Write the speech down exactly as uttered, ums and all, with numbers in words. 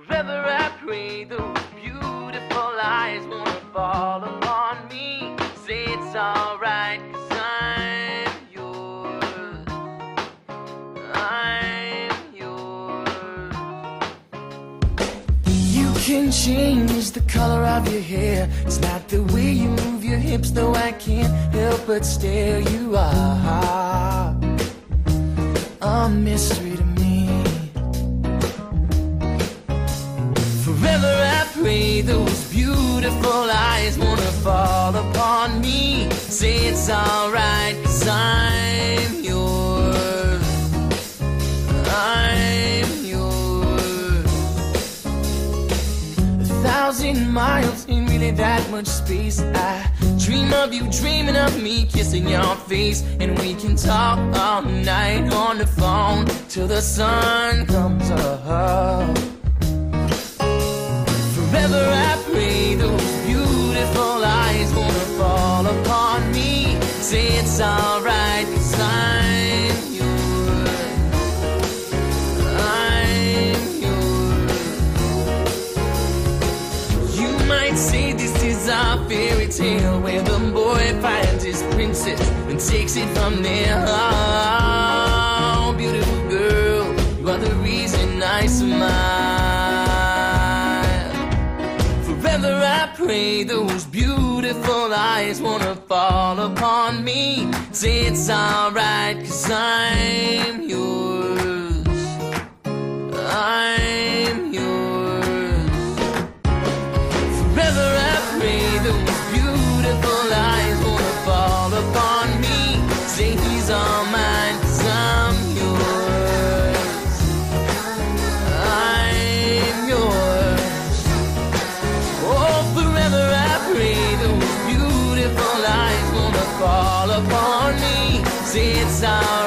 Forever I pray those beautiful eyes wanna fall upon me. Say it's alright, 'cause I'm yours. I'm yours. You can change the color of your hair. It's not the way you move your hips, though I can't help but stare. You are a mystery to me. Forever I pray those beautiful eyes wanna fall upon me. Say it's alright, 'cause I'm yours. I'm yours. A thousand miles ain't really that much space. I dream of you, dreaming of me, kissing your face. And we can talk all night on the phone till the sun comes up. Forever I pray those beautiful eyes wanna fall upon me. Say it's alright, 'cause I'm yours. I'm yours. You might say this is a fairy tale where the boy finds his princess and takes it from there. Oh, beautiful girl, you are the reason I smile. Forever I pray those beautiful eyes wanna fall upon me. Say it's alright, 'cause I'm yours. I'm yours. Forever I pray those beautiful eyes wanna fall upon me. Say he's all mine, 'cause I'm yours. I'm yours. Oh, forever I pray those beautiful eyes wanna fall upon me. Say it's all